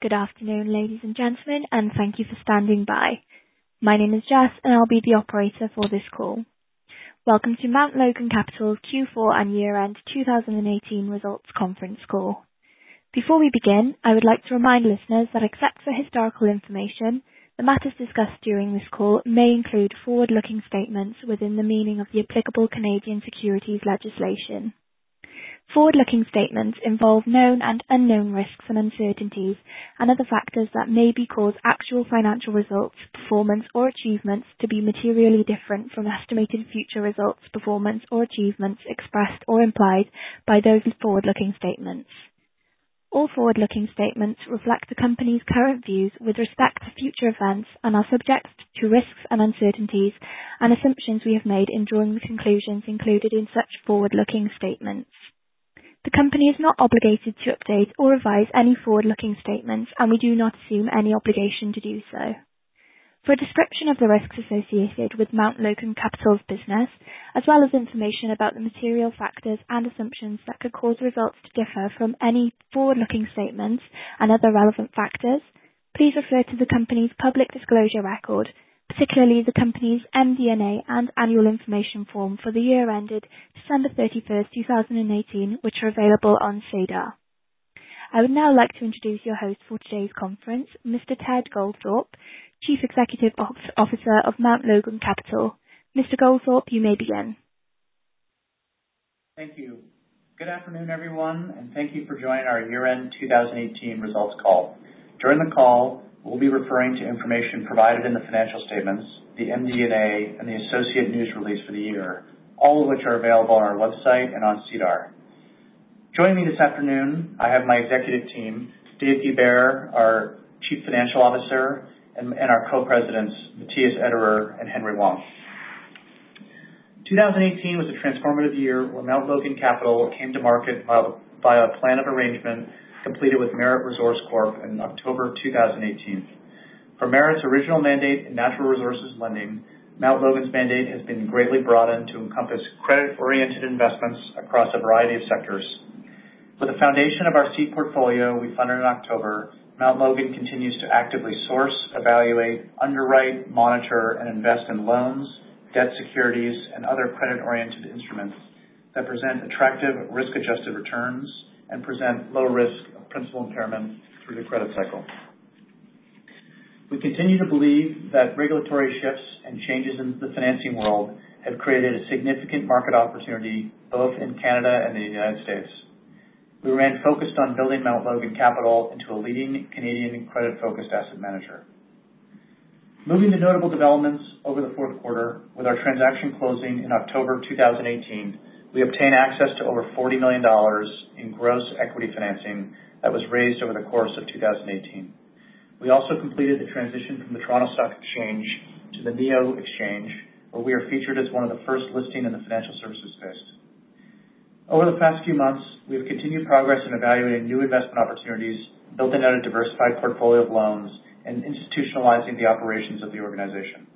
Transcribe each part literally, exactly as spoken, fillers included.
Good afternoon, ladies and gentlemen, and thank you for standing by. My name is Jess, and I'll be the operator for this call. Welcome to Mount Logan Capital's Q four and year-end two thousand eighteen results conference call. Before we begin, I would like to remind listeners that except for historical information, the matters discussed during this call may include forward-looking statements within the meaning of the applicable Canadian securities legislation. Forward-looking statements involve known and unknown risks and uncertainties and other factors that may be cause actual financial results, performance or achievements to be materially different from estimated future results, performance or achievements expressed or implied by those forward-looking statements. All forward-looking statements reflect the company's current views with respect to future events and are subject to risks and uncertainties and assumptions we have made in drawing the conclusions included in such forward-looking statements. The company is not obligated to update or revise any forward-looking statements, and we do not assume any obligation to do so. For a description of the risks associated with Mount Logan Capital's business, as well as information about the material factors and assumptions that could cause results to differ from any forward-looking statements and other relevant factors, please refer to the company's public disclosure record, particularly the company's M D and A and annual information form for the year ended December thirty-first, twenty eighteen, which are available on SEDAR. I would now like to introduce your host for today's conference, Mister Ted Goldthorpe, Chief Executive Officer of Mount Logan Capital. Mister Goldthorpe, you may begin. Thank you. Good afternoon, everyone, and thank you for joining our year-end two thousand eighteen results call. During the call, we'll be referring to information provided in the financial statements, the M D and A, and the associate news release for the year, all of which are available on our website and on SEDAR. Joining me this afternoon, I have my executive team, Dave Guibert, our Chief Financial Officer, and, and our co-presidents, Matthias Ederer and Henry Wong. two thousand eighteen was a transformative year where Mount Logan Capital came to market via a plan of arrangement completed with Merit Resource Corp in October two thousand eighteen. For Merit's original mandate in natural resources lending, Mount Logan's mandate has been greatly broadened to encompass credit-oriented investments across a variety of sectors. With the foundation of our seed portfolio we funded in October, Mount Logan continues to actively source, evaluate, underwrite, monitor, and invest in loans, debt securities, and other credit-oriented instruments that present attractive risk-adjusted returns and present low risk of principal impairment through the credit cycle. We continue to believe that regulatory shifts and changes in the financing world have created a significant market opportunity both in Canada and the United States. We remain focused on building Mount Logan Capital into a leading Canadian credit-focused asset manager. Moving to notable developments over the fourth quarter, with our transaction closing in October two thousand eighteen, we obtained access to over forty million dollars in gross equity financing that was raised over the course of two thousand eighteen. We also completed the transition from the Toronto Stock Exchange to the N E O Exchange, where we are featured as one of the first listing in the financial services space. Over the past few months, we have continued progress in evaluating new investment opportunities, building out a diversified portfolio of loans, and institutionalizing the operations of the organization.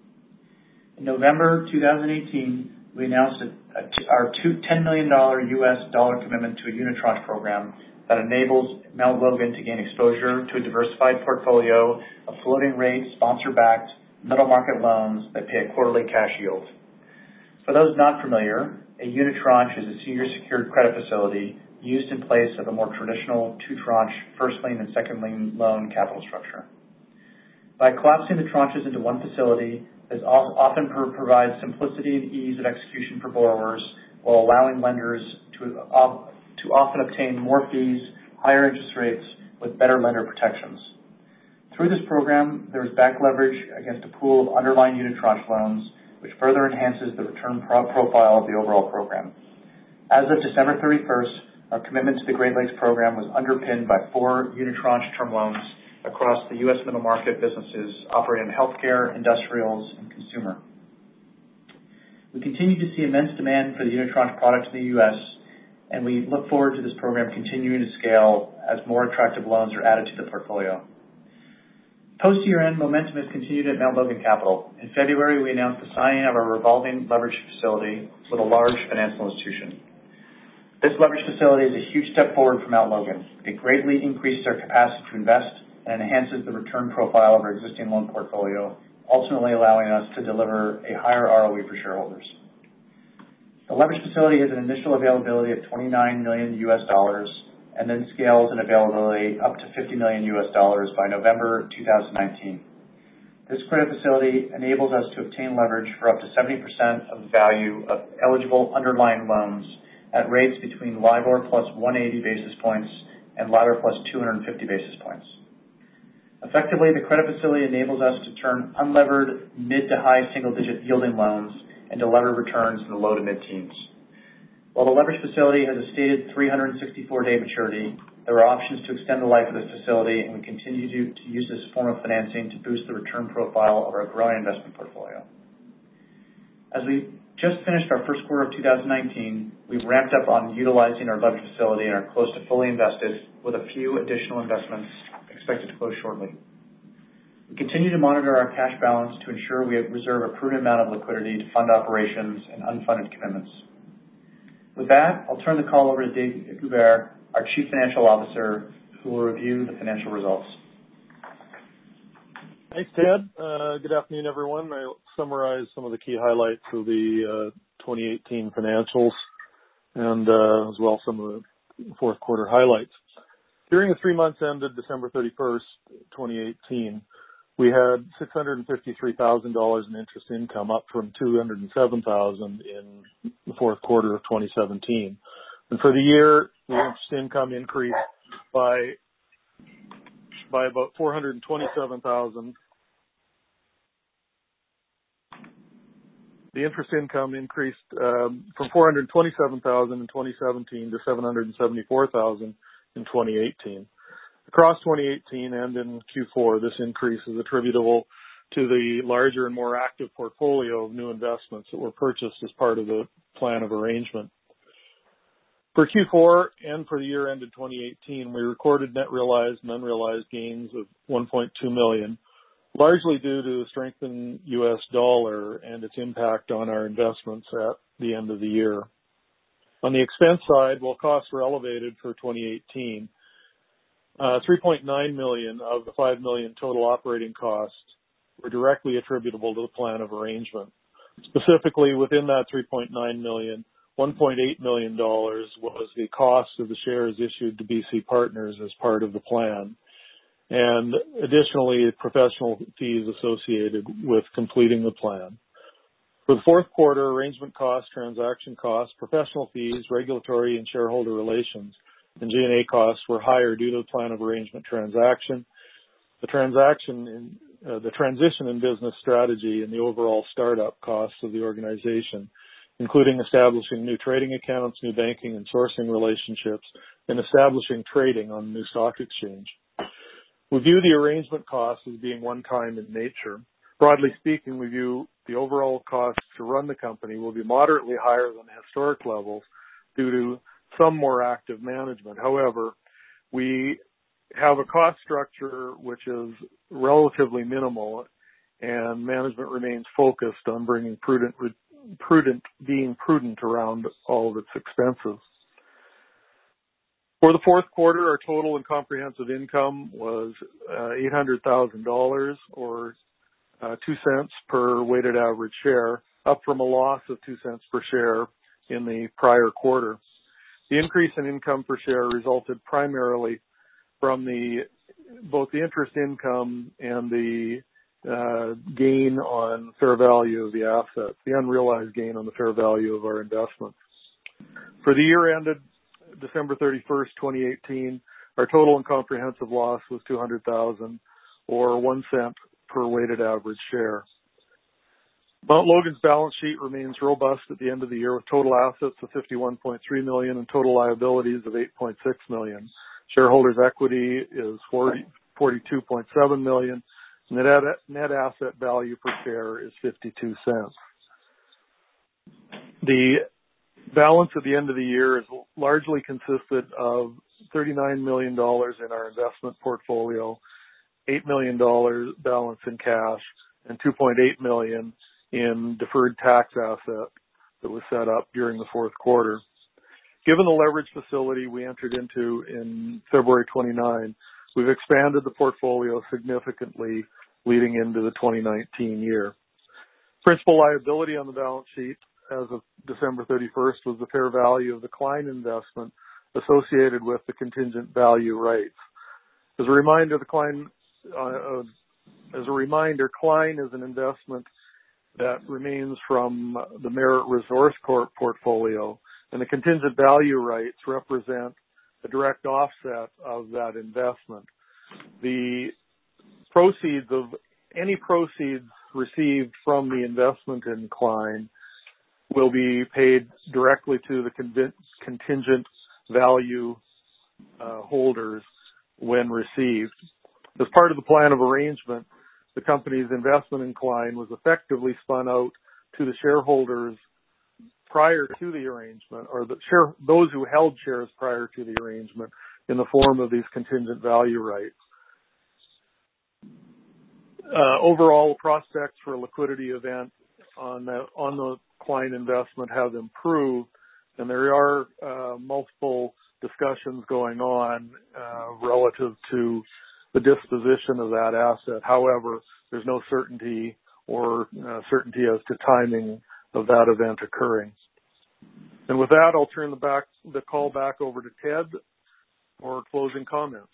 In November two thousand eighteen, we announced a, a, our ten million dollars U S dollar commitment to a unitranche program that enables Mount Logan to gain exposure to a diversified portfolio of floating rate, sponsor-backed, middle market loans that pay a quarterly cash yield. For those not familiar, a unitranche is a senior secured credit facility used in place of a more traditional two-tranche first lien and second lien loan capital structure. By collapsing the tranches into one facility, this often provides simplicity and ease of execution for borrowers while allowing lenders to, uh, to often obtain more fees, higher interest rates, with better lender protections. Through this program, there is back leverage against a pool of underlying unitranche loans, which further enhances the return pro- profile of the overall program. As of December thirty-first, our commitment to the Great Lakes program was underpinned by four unitranche term loans across the U S middle market businesses operating in healthcare, industrials, and consumer. We continue to see immense demand for the unitranche product in the U S, and we look forward to this program continuing to scale as more attractive loans are added to the portfolio. Post-year-end, momentum has continued at Mount Logan Capital. In February, we announced the signing of our revolving leverage facility with a large financial institution. This leverage facility is a huge step forward for Mount Logan. It greatly increases our capacity to invest and enhances the return profile of our existing loan portfolio, ultimately allowing us to deliver a higher R O E for shareholders. The leverage facility has an initial availability of twenty-nine million U S dollars and then scales in availability up to fifty million U S dollars by November two thousand nineteen. This credit facility enables us to obtain leverage for up to seventy percent of the value of eligible underlying loans at rates between LIBOR plus one hundred eighty basis points and LIBOR plus two hundred fifty basis points. Effectively, the credit facility enables us to turn unlevered mid to high single-digit yielding loans and deliver returns in the low to mid-teens. While the leverage facility has a stated three hundred sixty-four day maturity, there are options to extend the life of this facility, and we continue to, to use this form of financing to boost the return profile of our growing investment portfolio. As we just finished our first quarter of two thousand nineteen, we've ramped up on utilizing our leverage facility and are close to fully invested with a few additional investments expected to close shortly. We continue to monitor our cash balance to ensure we reserve a prudent amount of liquidity to fund operations and unfunded commitments. With that, I'll turn the call over to Dave Goubert, our Chief Financial Officer, who will review the financial results. Thanks, Ted. Uh, good afternoon, everyone. I'll summarize some of the key highlights of the uh, twenty eighteen financials and uh, as well some of the fourth quarter highlights. During the three months ended December thirty-first, twenty eighteen, we had six hundred fifty-three thousand dollars in interest income, up from two hundred seven thousand dollars in the fourth quarter of twenty seventeen. And for the year, the interest income increased by by about four hundred twenty-seven thousand dollars. The interest income increased um, from four hundred twenty-seven thousand dollars in twenty seventeen to seven hundred seventy-four thousand dollars in twenty eighteen. Across twenty eighteen and in Q four, this increase is attributable to the larger and more active portfolio of new investments that were purchased as part of the plan of arrangement. For Q four and for the year ended twenty eighteen, we recorded net realized and unrealized gains of one point two million dollars, largely due to the strengthened U S dollar and its impact on our investments at the end of the year. On the expense side, while costs were elevated for twenty eighteen, uh, three point nine million dollars of the five million dollars total operating costs were directly attributable to the plan of arrangement. Specifically, within that three point nine million dollars, one point eight million dollars was the cost of the shares issued to B C Partners as part of the plan, and additionally, professional fees associated with completing the plan. For the fourth quarter, arrangement costs, transaction costs, professional fees, regulatory and shareholder relations, and G and A costs were higher due to the plan of arrangement transaction, the transaction in, uh, the transition in business strategy, and the overall startup costs of the organization, including establishing new trading accounts, new banking and sourcing relationships, and establishing trading on the new stock exchange. We view the arrangement costs as being one-time in nature. Broadly speaking, we view the overall costs to run the company will be moderately higher than historic levels due to some more active management. However, we have a cost structure which is relatively minimal, and management remains focused on bringing prudent, prudent, being prudent around all of its expenses. For the fourth quarter, our total and comprehensive income was uh, eight hundred thousand dollars, or uh, two cents per weighted average share, up from a loss of two cents per share in the prior quarter. The increase in income per share resulted primarily from the both the interest income and the uh, gain on fair value of the assets, the unrealized gain on the fair value of our investments. For the year ended December thirty-first, twenty eighteen, our total and comprehensive loss was two hundred thousand dollars, or one cent per weighted average share. Mount Logan's balance sheet remains robust at the end of the year, with total assets of fifty-one point three million dollars and total liabilities of eight point six million dollars. Shareholders' equity is forty-two point seven million dollars. Net, net asset value per share is fifty-two cents. The balance at the end of the year is largely consisted of thirty-nine million dollars in our investment portfolio, eight million dollars balance in cash, and two point eight million dollars in deferred tax asset that was set up during the fourth quarter. Given the leverage facility we entered into in February twenty-ninth, we've expanded the portfolio significantly leading into the twenty nineteen year. Principal liability on the balance sheet as of December thirty-first was the fair value of the Klein investment associated with the contingent value rights. As a reminder, the Klein, uh, as a reminder, Klein is an investment that remains from the Merit Resource Corp portfolio, and the contingent value rights represent a direct offset of that investment. The proceeds of any proceeds received from the investment in Klein will be paid directly to the con- contingent value uh, holders when received. As part of the plan of arrangement, the company's investment in Klein was effectively spun out to the shareholders prior to the arrangement, or the share, those who held shares prior to the arrangement, in the form of these contingent value rights. Uh, overall, prospects for a liquidity event on the, on the Klein investment have improved, and there are uh, multiple discussions going on uh, relative to the disposition of that asset. However, there's no certainty or uh, certainty as to timing of that event occurring. And with that, I'll turn the back the call back over to Ted for closing comments.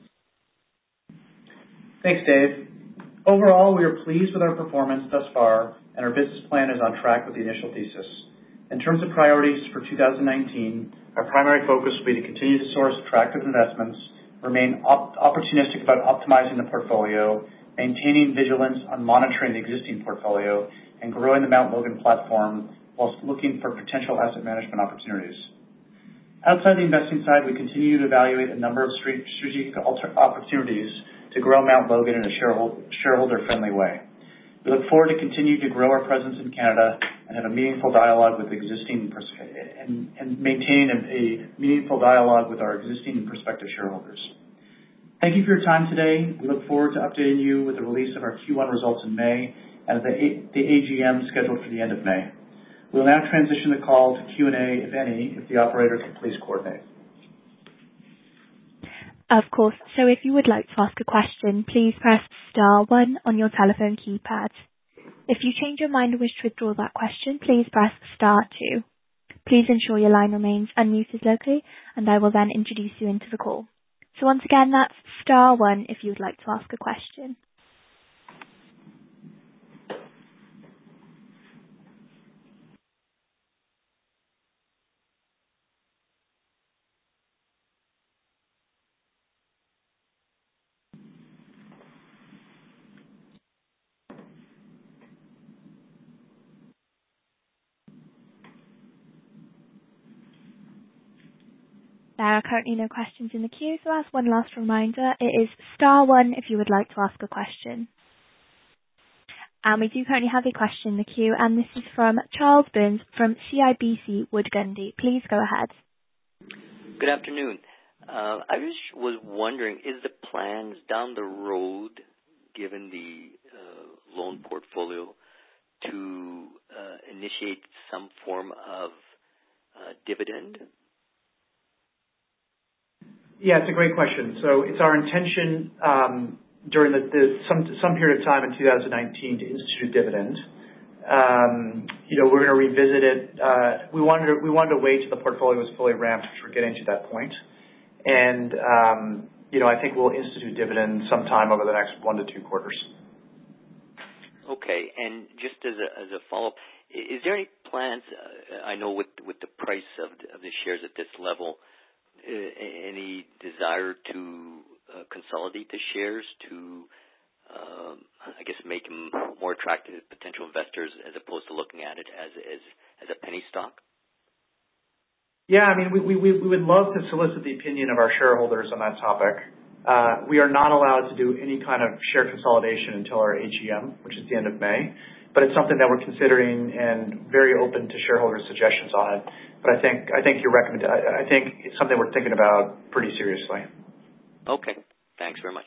Thanks, Dave. Overall, we are pleased with our performance thus far, and our business plan is on track with the initial thesis. In terms of priorities for two thousand nineteen, our primary focus will be to continue to source attractive investments, remain op- opportunistic about optimizing the portfolio, maintaining vigilance on monitoring the existing portfolio, and growing the Mount Logan platform whilst looking for potential asset management opportunities. Outside the investing side, we continue to evaluate a number of strategic opportunities to grow Mount Logan in a shareholder-friendly way. We look forward to continue to grow our presence in Canada and have a meaningful dialogue with existing and, and maintain a, a meaningful dialogue with our existing and prospective shareholders. Thank you for your time today. We look forward to updating you with the release of our Q one results in May and the, the A G M scheduled for the end of May. We will now transition the call to Q and A, if any, if the operator could please coordinate. Of course. So if you would like to ask a question, please press star one on your telephone keypad. If you change your mind and wish to withdraw that question, please press star two. Please ensure your line remains unmuted locally, and I will then introduce you into the call. So once again, that's star one if you would like to ask a question. There are currently no questions in the queue, so as one last reminder, it is star one if you would like to ask a question. And we do currently have a question in the queue, and this is from Charles Burns from C I B C Wood Gundy. Please go ahead. Good afternoon. Uh, I just was wondering, is the plans down the road, given the uh, loan portfolio, to uh, initiate some form of uh, dividend? Yeah, it's a great question. So it's our intention um, during the, the some some period of time in two thousand nineteen to institute a dividend. Um, you know, we're going to revisit it. Uh, we wanted to, we wanted to wait till the portfolio was fully ramped, which we're getting to that point. And um, you know, I think we'll institute dividend sometime over the next one to two quarters. Okay, and just as a as a follow up, is there any plans? Uh, I know with with the price of the, of the shares at this level. Uh, any desire to uh, consolidate the shares to, um, I guess, make them more attractive to potential investors as opposed to looking at it as as, as a penny stock? Yeah, I mean, we, we, we would love to solicit the opinion of our shareholders on that topic. Uh, we are not allowed to do any kind of share consolidation until our A G M, which is the end of May. But it's something that we're considering and very open to shareholder suggestions on it. But I think I think you're recommend I, I think it's something we're thinking about pretty seriously. Okay. Thanks very much.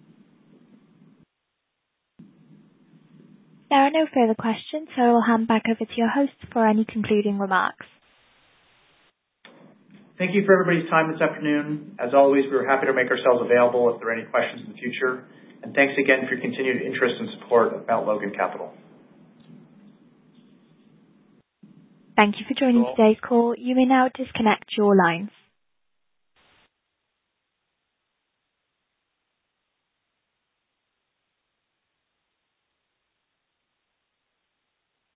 There are no further questions, so I will hand back over to your host for any concluding remarks. Thank you for everybody's time this afternoon. As always, we're happy to make ourselves available if there are any questions in the future. And thanks again for your continued interest and support of Mount Logan Capital. Thank you for joining today's call. You may now disconnect your lines.